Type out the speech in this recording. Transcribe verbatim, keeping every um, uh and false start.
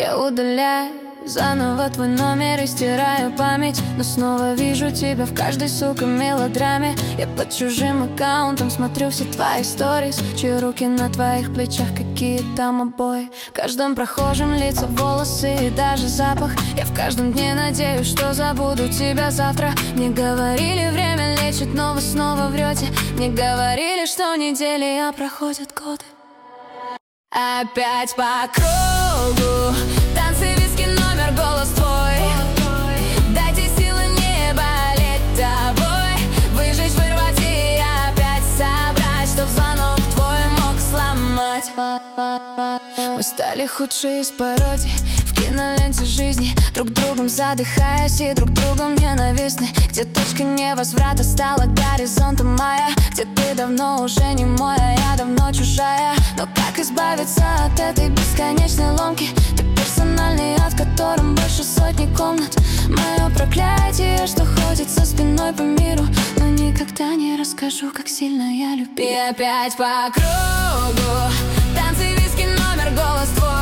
Я удаляю заново твой номер и стираю память, но снова вижу тебя в каждой, сука, мелодраме. Я под чужим аккаунтом смотрю все твои сторис, чьи руки на твоих плечах, какие там обои. В каждом прохожем лица, волосы и даже запах. Я в каждом дне надеюсь, что забуду тебя завтра. Мне говорили, время лечит, но вы снова врете. Мне говорили, что недели, а проходят годы. Опять по кругу танцы, виски, номер, голос твой. Дайте силы не болеть тобой, выжечь, вырвать и опять собрать, чтоб звонок твой мог сломать. Мы стали худшие из пародий в киноленте жизни, друг другом задыхаясь и друг другом ненавистны. Где точка невозврата стала горизонтом моя, где ты давно уже не мой, а я давно чужая. Но как избавиться от этой бесконечной ломки? Ты персональный ад, в котором больше сотни комнат. Мое проклятие, что ходит со спиной по миру, но никогда не расскажу, как сильно я любил. И опять по кругу танцы, виски, номер, голос твой.